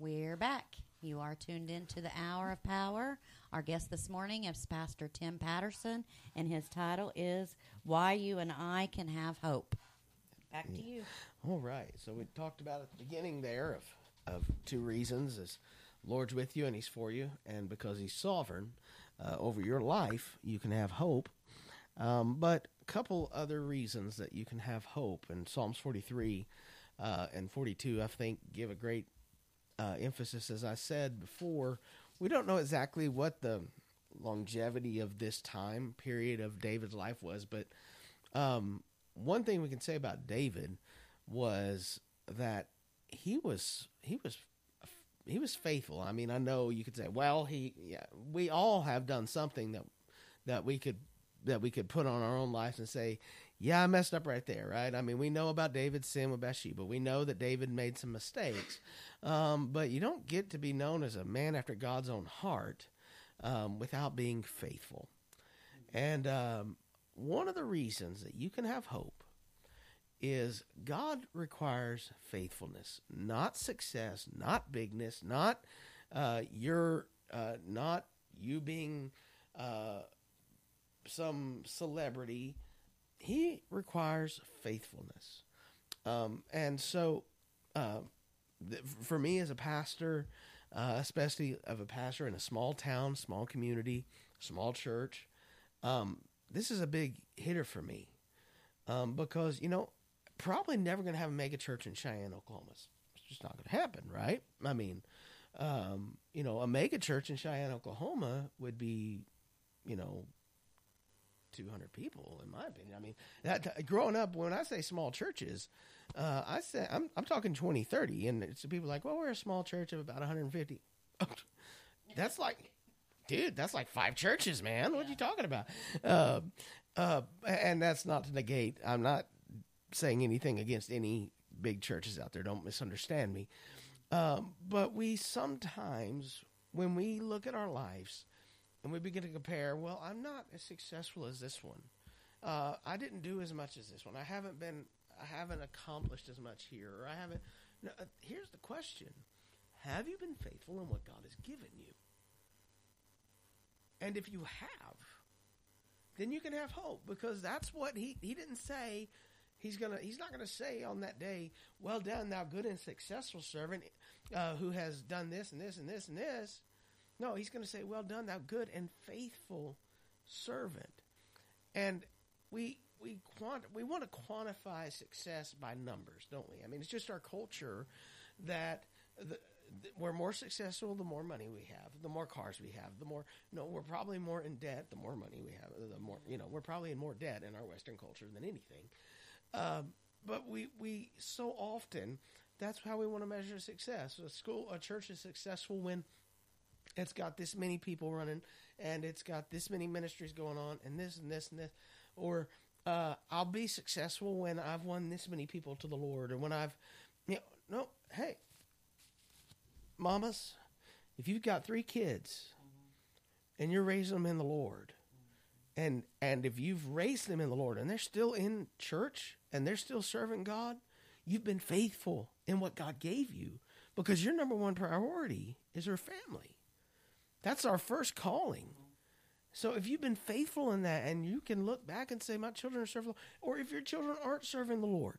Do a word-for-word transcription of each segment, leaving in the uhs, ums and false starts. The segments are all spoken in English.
We're back. You are tuned into the Hour of Power. Our guest this morning is Pastor Tim Patterson, and his title is Why You and I Can Have Hope. Back to you. All right. So we talked about at the beginning there of, of two reasons. Is Lord's with you and he's for you, and because he's sovereign uh, over your life, you can have hope. Um, but a couple other reasons that you can have hope, and Psalms forty-three uh, and forty-two, I think, give a great uh, emphasis. As I said before, we don't know exactly what the longevity of this time period of David's life was, but um, one thing we can say about David was that he was he was he was faithful. I mean, I know you could say, well, he yeah, we all have done something that that we could that we could put on our own lives and say, yeah, I messed up right there, right? I mean, we know about David's sin with Bathsheba. We know that David made some mistakes, um, but you don't get to be known as a man after God's own heart um, without being faithful. And um, one of the reasons that you can have hope is God requires faithfulness, not success, not bigness, not uh, your, uh, not you being uh, some celebrity. He requires faithfulness. Um, and so uh, th- for me as a pastor, uh, especially of a pastor in a small town, small community, small church, um, this is a big hitter for me um, because, you know, probably never going to have a mega church in Cheyenne, Oklahoma. It's just not going to happen, right? I mean, um, you know, a mega church in Cheyenne, Oklahoma would be, you know, two hundred people, in my opinion. I mean, that, growing up, when I say small churches, uh, I say I'm I'm talking twenty, thirty, and it's people like, well, we're a small church of about one hundred fifty. That's like, dude, that's like five churches, man. What are you talking about? Uh, uh, and that's not to negate. I'm not saying anything against any big churches out there. Don't misunderstand me. Um, but we sometimes, when we look at our lives, and we begin to compare, well, I'm not as successful as this one. Uh, I didn't do as much as this one. I haven't been, I haven't accomplished as much here. Or I haven't. No, uh, here's the question. Have you been faithful in what God has given you? And if you have, then you can have hope, because that's what he, he didn't say. He's gonna. He's not gonna say on that day, well done, thou good and successful servant uh, who has done this and this and this and this. No, he's going to say, well done, thou good and faithful servant. And we we quant we want to quantify success by numbers, don't we? I mean, it's just our culture that the, the, we're more successful the more money we have, the more cars we have, the more, no, we're probably more in debt the more money we have, the more, you know, we're probably in more debt in our Western culture than anything. Um, but we, we so often, that's how we want to measure success. A school, a church is successful when it's got this many people running, and it's got this many ministries going on, and this and this and this. Or uh, I'll be successful when I've won this many people to the Lord, or when I've, you know, no, hey, mamas, if you've got three kids, mm-hmm. and you're raising them in the Lord, mm-hmm. and and if you've raised them in the Lord, and they're still in church, and they're still serving God, you've been faithful in what God gave you, because your number one priority is your family. That's our first calling. So if you've been faithful in that, and you can look back and say, my children are serving the Lord, or if your children aren't serving the Lord,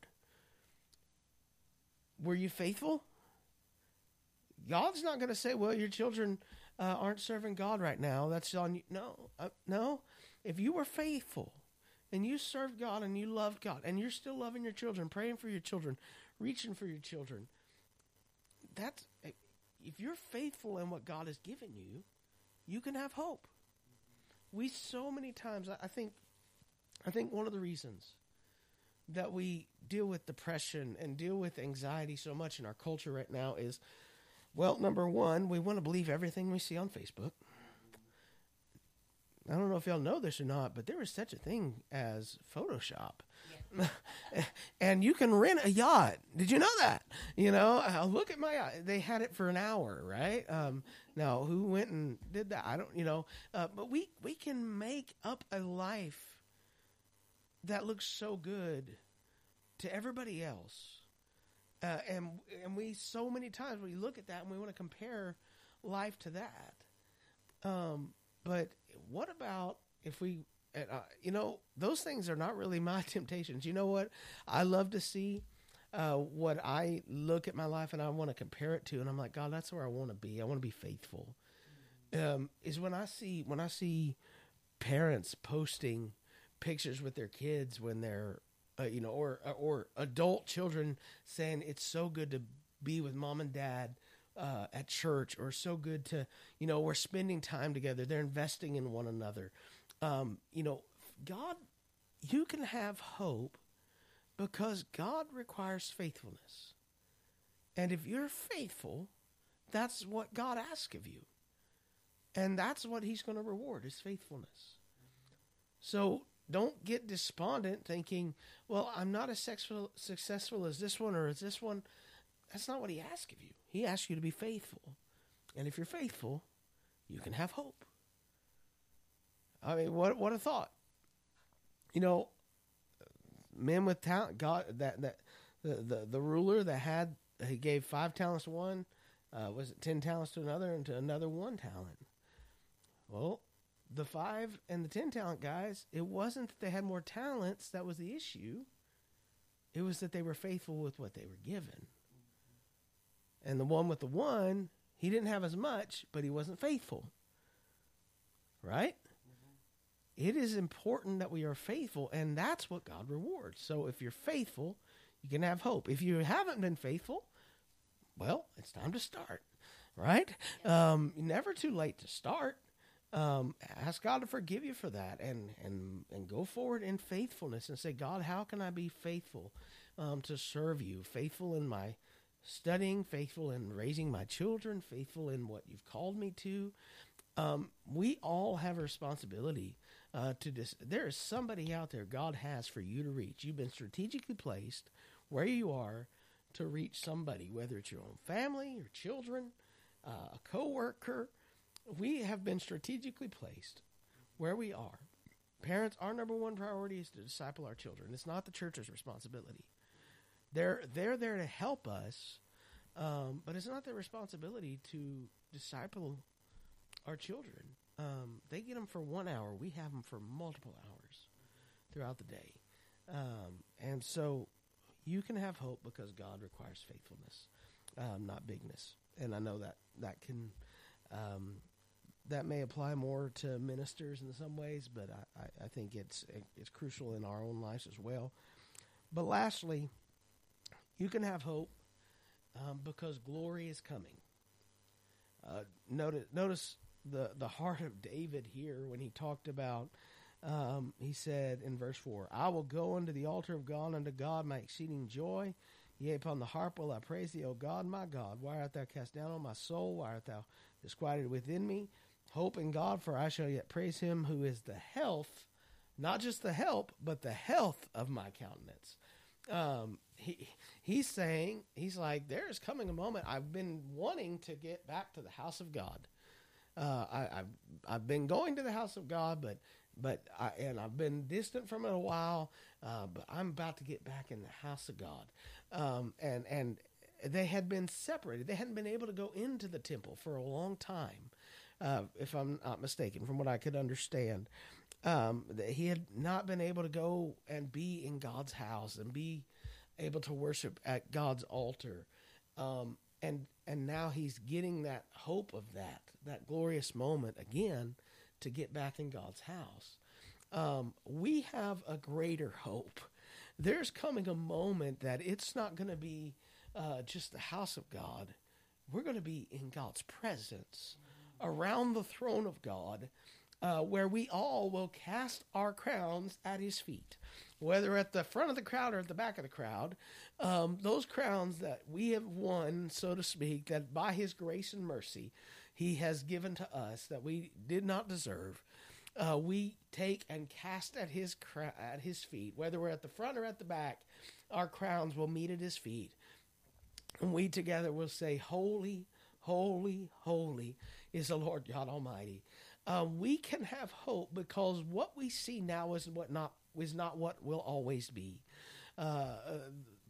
were you faithful? God's not going to say, well, your children uh, aren't serving God right now. That's on you. No, uh, no. If you were faithful and you served God and you loved God and you're still loving your children, praying for your children, reaching for your children, that's, if you're faithful in what God has given you, you can have hope. We so many times, I think, I think one of the reasons that we deal with depression and deal with anxiety so much in our culture right now is, well, number one, we want to believe everything we see on Facebook. I don't know if y'all know this or not, but there is such a thing as Photoshop. Yeah. And you can rent a yacht. Did you know that? You know, uh, look at my yacht. They had it for an hour, right? Um, now, who went and did that? I don't, you know. Uh, but we, we can make up a life that looks so good to everybody else Uh, and and we so many times we look at that and we want to compare life to that. Um, but what about if we, uh, you know, those things are not really my temptations. You know what? I love to see uh, what I look at my life and I want to compare it to, and I'm like, God, that's where I want to be. I want to be faithful. Um, is when I see when I see parents posting pictures with their kids when they're, uh, you know, or or adult children saying it's so good to be with mom and dad uh, at church, or so good to, you know, we're spending time together. They're investing in one another. Um, you know, God, you can have hope because God requires faithfulness, and if you're faithful, that's what God asks of you. And that's what he's going to reward, is faithfulness. So don't get despondent thinking, well, I'm not as successful, successful as this one or as this one. That's not what he asks of you. He asks you to be faithful. And if you're faithful, you can have hope. I mean, what what a thought. You know, men with talent, God, that, that the, the, the ruler that had, he gave five talents to one, uh, was it ten talents to another, and to another one talent. Well, the five and the ten talent guys, it wasn't that they had more talents that was the issue. It was that they were faithful with what they were given. And the one with the one, he didn't have as much, but he wasn't faithful. Right? Mm-hmm. It is important that we are faithful, and that's what God rewards. So if you're faithful, you can have hope. If you haven't been faithful, well, it's time to start. Right? Um, never too late to start. Um, ask God to forgive you for that, and, and, and go forward in faithfulness and say, God, how can I be faithful um, to serve you? Faithful in my studying, faithful in raising my children, faithful in what you've called me to. Um, we all have a responsibility uh, to dis- there is somebody out there God has for you to reach. You've been strategically placed where you are to reach somebody, whether it's your own family, your children, uh, a coworker. We have been strategically placed where we are. Parents, our number one priority is to disciple our children. It's not the church's responsibility. They're they're there to help us, um, but it's not their responsibility to disciple our children. Um, they get them for one hour. We have them for multiple hours throughout the day. Um, and so you can have hope because God requires faithfulness, um, not bigness. And I know that that can... Um, That may apply more to ministers in some ways, but I, I, I think it's it's crucial in our own lives as well. But lastly, you can have hope um, because glory is coming. Uh, notice notice the, the heart of David here when he talked about, um, he said in verse four, I will go unto the altar of God, unto God my exceeding joy. Yea, upon the harp will I praise thee, O God, my God. Why art thou cast down on my soul? Why art thou disquieted within me? Hope in God, for I shall yet praise him who is the health, not just the help, but the health of my countenance. Um, he he's saying, he's like, there is coming a moment. I've been wanting to get back to the house of God. Uh, I, I've I've been going to the house of God, but but I, and I've been distant from it a while. Uh, but I'm about to get back in the house of God. Um, and and they had been separated. They hadn't been able to go into the temple for a long time. Uh, if I'm not mistaken, from what I could understand, um, that he had not been able to go and be in God's house and be able to worship at God's altar. Um, and, and now he's getting that hope of that, that glorious moment again to get back in God's house. Um, we have a greater hope. There's coming a moment that it's not going to be uh, just the house of God. We're going to be in God's presence, around the throne of God, uh, where we all will cast our crowns at his feet, whether at the front of the crowd or at the back of the crowd. Um, those crowns that we have won, so to speak, that by his grace and mercy he has given to us that we did not deserve, uh, we take and cast at his cra- at his feet, whether we're at the front or at the back. Our crowns will meet at his feet, and we together will say, holy, holy, holy is the Lord God Almighty. Uh, we can have hope because what we see now is what not is not what will always be. Uh,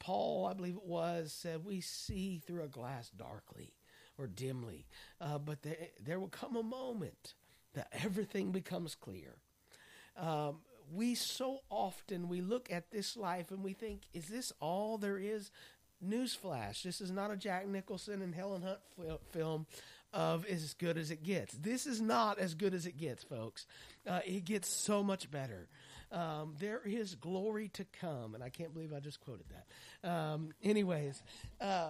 Paul, I believe it was, said, we see through a glass darkly or dimly. Uh, but there, there will come a moment that everything becomes clear. Um, we so often, we look at this life and we think, is this all there is? Newsflash, this is not a Jack Nicholson and Helen Hunt fil- film of as good as it gets. This is not as good as it gets, folks. Uh, it gets so much better. Um, there is glory to come, and I can't believe I just quoted that. Um, anyways, uh,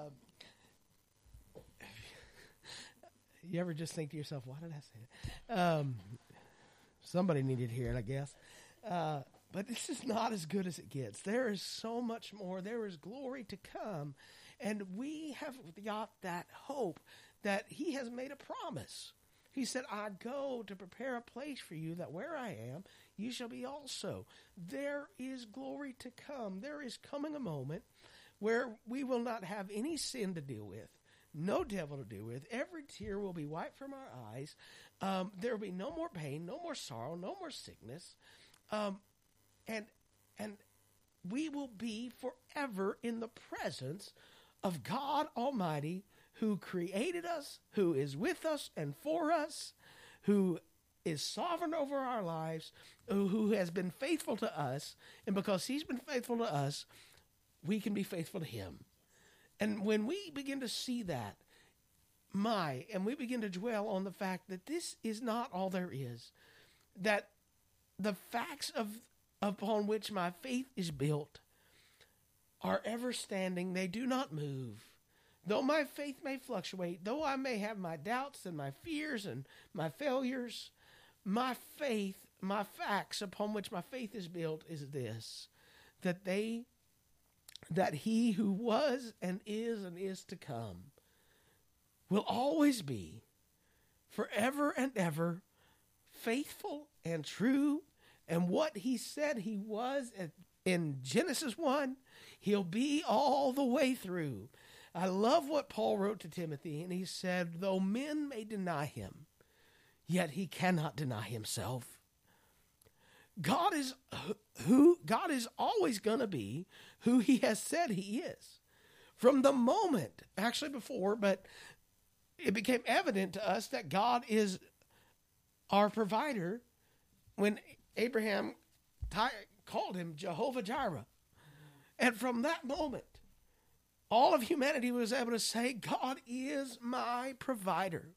you ever just think to yourself, why did I say that? Um, somebody needed to hear it, I guess. Uh, But this is not as good as it gets. There is so much more. There is glory to come. And we have got that hope that he has made a promise. He said, I go to prepare a place for you, that where I am, you shall be also. There is glory to come. There is coming a moment where we will not have any sin to deal with, no devil to deal with. Every tear will be wiped from our eyes. Um, there will be no more pain, no more sorrow, no more sickness. Um, And and we will be forever in the presence of God Almighty, who created us, who is with us and for us, who is sovereign over our lives, who, who has been faithful to us. And because he's been faithful to us, we can be faithful to him. And when we begin to see that, my, and we begin to dwell on the fact that this is not all there is, that the facts of upon which my faith is built are ever standing. They do not move. Though my faith may fluctuate, though I may have my doubts and my fears and my failures, my faith, my facts upon which my faith is built is this, that they, that he who was and is and is to come will always be forever and ever faithful and true. And what he said he was in Genesis one, he'll be all the way through. I love what Paul wrote to Timothy, and he said, though men may deny him, yet he cannot deny himself. God is who God is always going to be who he has said he is. From the moment, actually before, but it became evident to us that God is our provider when Abraham t- called him Jehovah Jireh. And from that moment, all of humanity was able to say, God is my provider.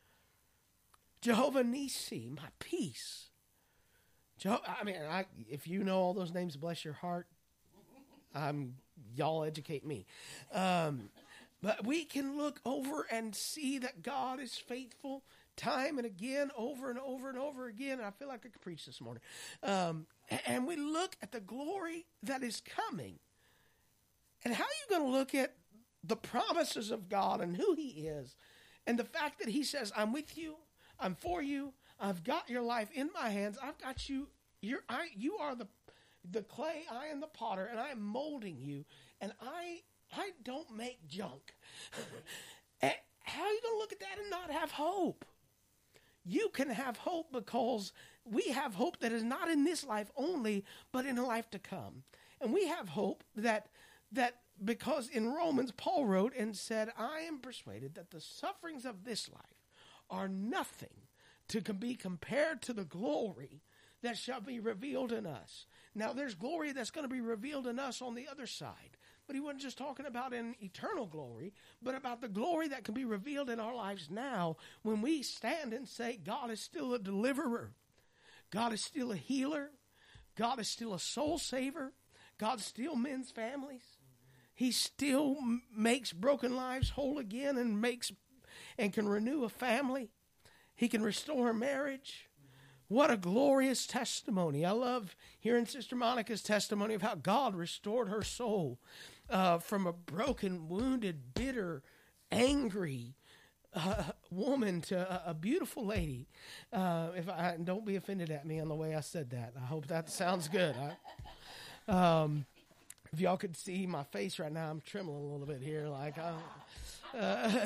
Jehovah Nisi, my peace. Jeho- I mean, I, if you know all those names, bless your heart. Um, y'all educate me. Um, but we can look over and see that God is faithful time and again, over and over and over again. I feel like I could preach this morning. Um, and we look at the glory that is coming. And how are you going to look at the promises of God and who he is, and the fact that he says, I'm with you, I'm for you, I've got your life in my hands, I've got you, you're, I, you are the, the clay, I am the potter, and I am molding you, and I, I don't make junk. And how are you going to look at that and not have hope? You can have hope because we have hope that is not in this life only, but in a life to come. And we have hope that that because in Romans, Paul wrote and said, I am persuaded that the sufferings of this life are nothing to be compared to the glory that shall be revealed in us. Now, there's glory that's going to be revealed in us on the other side. But he wasn't just talking about an eternal glory, but about the glory that can be revealed in our lives now when we stand and say, God is still a deliverer. God is still a healer. God is still a soul saver. God still mends families. He still m- makes broken lives whole again and makes and can renew a family. He can restore a marriage. What a glorious testimony. I love hearing Sister Monica's testimony of how God restored her soul uh, from a broken, wounded, bitter, angry uh, woman to a, a beautiful lady. Uh, if I don't be offended at me on the way I said that. I hope that sounds good. I, um, if y'all could see my face right now, I'm trembling a little bit here. Like, uh, uh,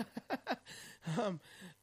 um,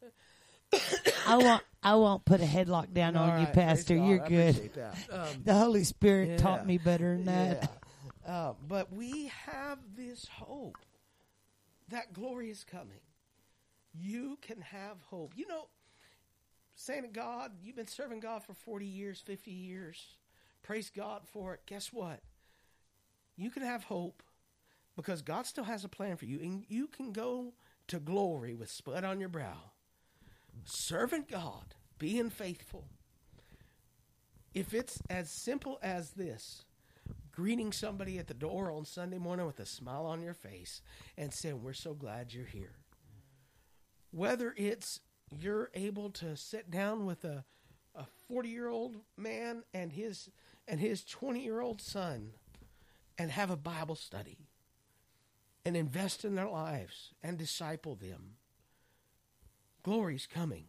I won't. I won't put a headlock down all on you, right, Pastor. praise God. You're I good. appreciate that. Um, The Holy Spirit yeah, taught me better than that. Uh, but we have this hope that glory is coming. You can have hope. You know, saying to God, you've been serving God for forty years, fifty years. Praise God for it. Guess what? You can have hope because God still has a plan for you. And you can go to glory with sweat on your brow. Serving God, being faithful. If it's as simple as this, greeting somebody at the door on Sunday morning with a smile on your face and saying, we're so glad you're here. Whether it's you're able to sit down with a a forty-year-old man and his and his twenty-year-old son and have a Bible study and invest in their lives and disciple them. Glory's coming.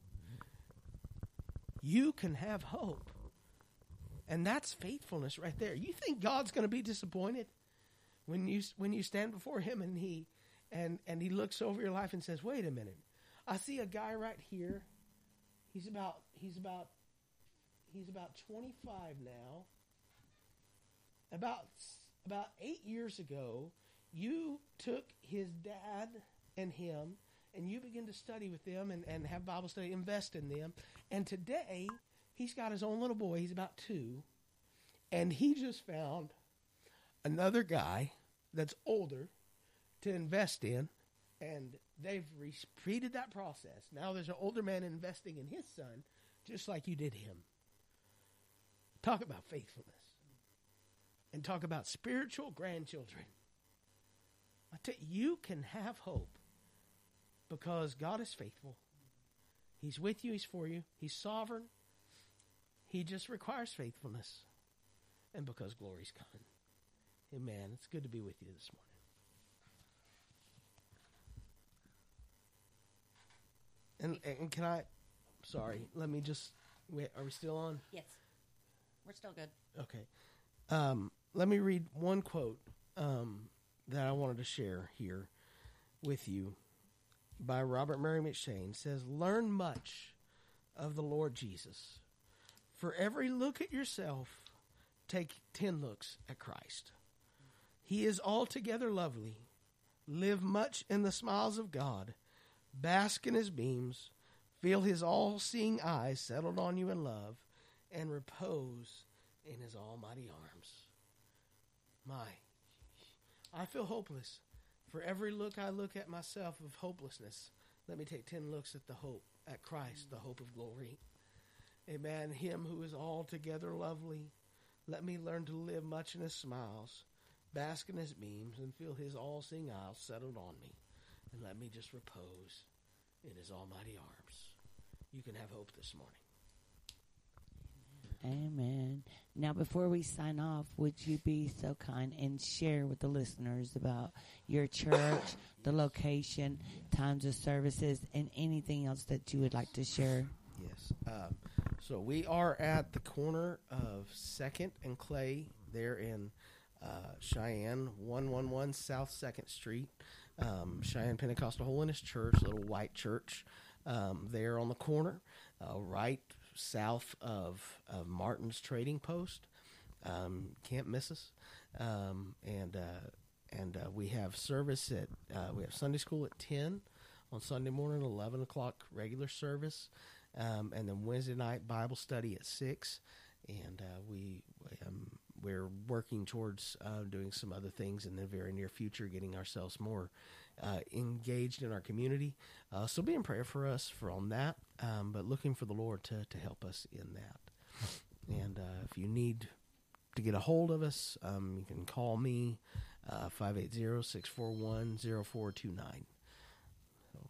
You can have hope. And that's faithfulness right there. You think God's going to be disappointed when you when you stand before him and he and and he looks over your life and says, "Wait a minute. I see a guy right here. He's about he's about he's about twenty-five now. About about eight years ago, you took his dad and him and you begin to study with them and, and have Bible study, invest in them. And today, he's got his own little boy. He's about two. And he just found another guy that's older to invest in. And they've repeated that process. Now there's an older man investing in his son, just like you did him. Talk about faithfulness. And talk about spiritual grandchildren. I tell you, you can have hope because God is faithful. He's with you. He's for you. He's sovereign. He just requires faithfulness. And because glory's coming. Amen. It's good to be with you this morning. And, and can I, sorry, let me just, wait, are we still on? Yes. We're still good. Okay. Um, let me read one quote um, that I wanted to share here with you by Robert Murray McShane. It says, learn much of the Lord Jesus. For every look at yourself, take ten looks at Christ. He is altogether lovely. Live much in the smiles of God. Bask in his beams. Feel his all-seeing eyes settled on you in love. And repose in his almighty arms. My, I feel hopeless. For every look I look at myself of hopelessness, let me take ten looks at the hope, at Christ, the hope of glory. Amen. Him who is altogether lovely. Let me learn to live much in his smiles, bask in his beams, and feel his all-seeing eyes settled on me. And let me just repose in his almighty arms. You can have hope this morning. Amen. Now, before we sign off, would you be so kind and share with the listeners about your church, the location, times of services, and anything else that you would like to share? Yes. Um, so we are at the corner of second and Clay there in uh, Cheyenne, one one one South second Street. Um, Cheyenne Pentecostal Holiness Church, little white church um, there on the corner, uh, right south of, of Martin's Trading Post. Um, can't miss us. Um, and uh, and uh, we have service at, uh, we have Sunday school at ten on Sunday morning, eleven o'clock regular service. Um, and then Wednesday night Bible study at six. And uh, we, um, we're working towards uh, doing some other things in the very near future, getting ourselves more uh, engaged in our community. Uh, so be in prayer for us for on that, um, but looking for the Lord to, to help us in that. And uh, if you need to get a hold of us, um, you can call me, uh, five eight zero, six four one, zero four two nine. So.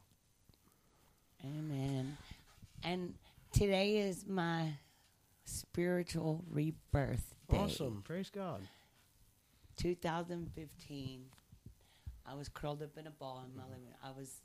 Amen. And today is my spiritual rebirth day. Awesome. Praise God. two thousand fifteen, I was curled up in a ball in my living room. I was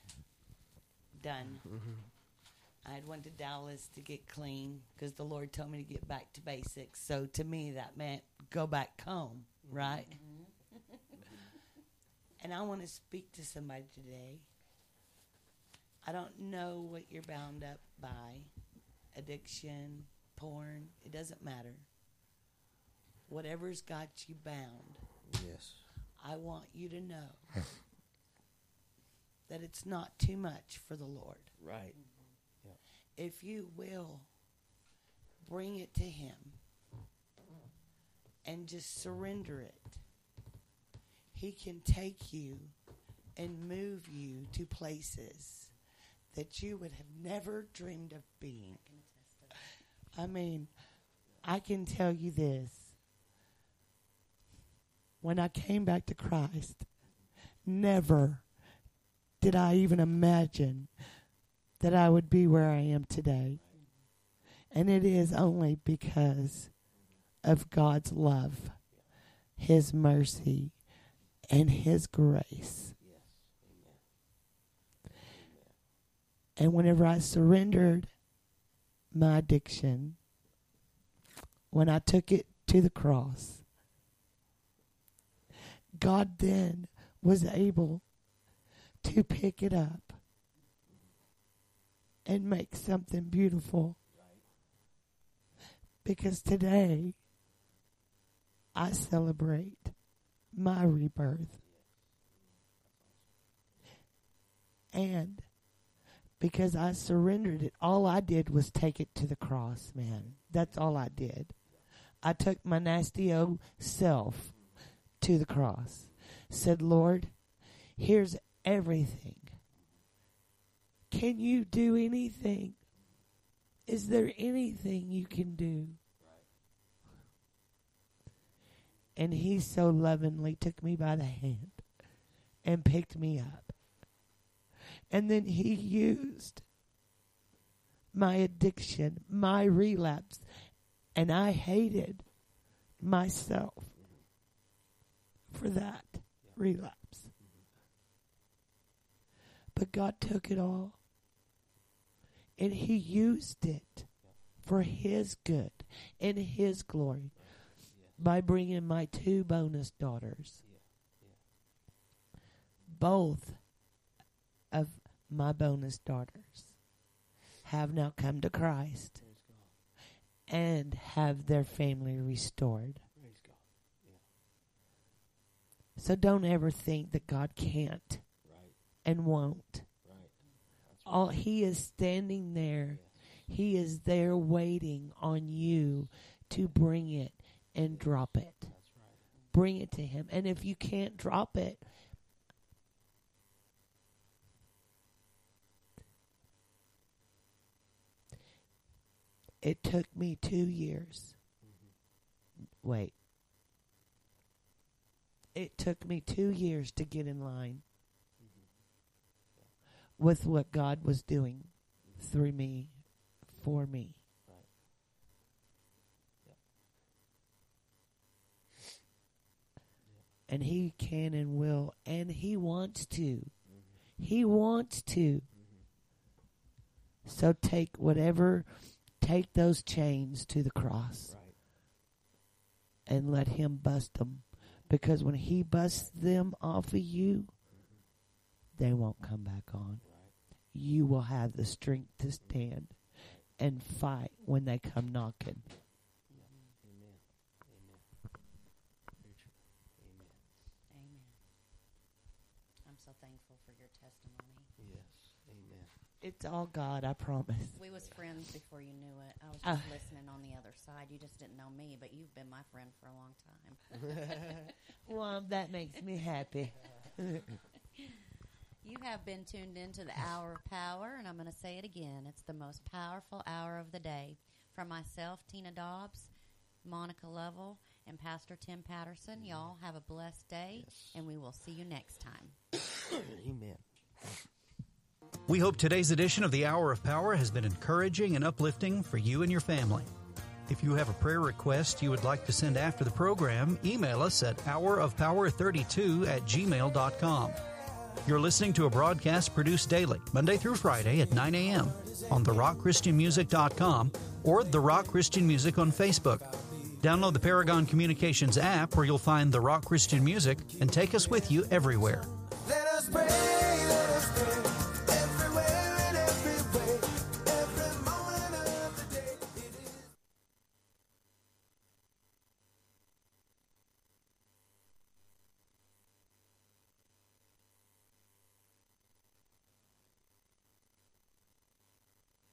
done. Mm-hmm. I had went to Dallas to get clean because the Lord told me to get back to basics. So to me, that meant go back home, right? Mm-hmm. And I want to speak to somebody today. I don't know what you're bound up by, addiction, porn, it doesn't matter. whatever's got you bound, Yes. I want you to know that it's not too much for the Lord. Right. If you will bring it to Him and just surrender it, He can take you and move you to places that you would have never dreamed of being. I mean, I can tell you this. When I came back to Christ, never did I even imagine that I would be where I am today. And it is only because of God's love, His mercy, and His grace. And whenever I surrendered my addiction, when I took it to the cross, God then was able to pick it up and make something beautiful. Because today, I celebrate my rebirth. And because I surrendered it, all I did was take it to the cross, man. That's all I did. I took my nasty old self to the cross. Said, Lord, here's everything. Can you do anything? Is there anything you can do? And He so lovingly took me by the hand and picked me up. And then He used my addiction, my relapse, and I hated myself for that relapse. But God took it all, and He used it for His good and His glory by bringing my two bonus daughters. Both of my bonus daughters have now come to Christ and have their family restored. So don't ever think that God can't and won't. All He is standing there. He is there waiting on you to bring it and drop it. Bring it to Him. And if you can't drop it, it took me two years. Wait. It took me two years to get in line with what God was doing through me, for me. And He can and will, and He wants to. He wants to. So take whatever, take those chains to the cross and let Him bust them. Because when He busts them off of you, they won't come back on. You will have the strength to stand and fight when they come knocking. So thankful for your testimony. Yes, amen. It's all God, I promise. We was friends before you knew it. I was Uh. just listening on the other side. You just didn't know me, but you've been my friend for a long time. Well, that makes me happy. You have been tuned into the Hour of Power, and I'm going to say it again. It's the most powerful hour of the day. From myself, Tina Dobbs, Monica Lovell, and Pastor Tim Patterson, y'all have a blessed day, Yes. and we will see you next time. Amen. We hope today's edition of the Hour of Power has been encouraging and uplifting for you and your family. If you have a prayer request you would like to send after the program, email us at hour of power thirty-two at gmail dot com. You're listening to a broadcast produced daily, Monday through Friday at nine a.m. on the rock christian music dot com or The Rock Christian Music on Facebook. Download the Paragon Communications app where you'll find The Rock Christian Music and take us with you everywhere.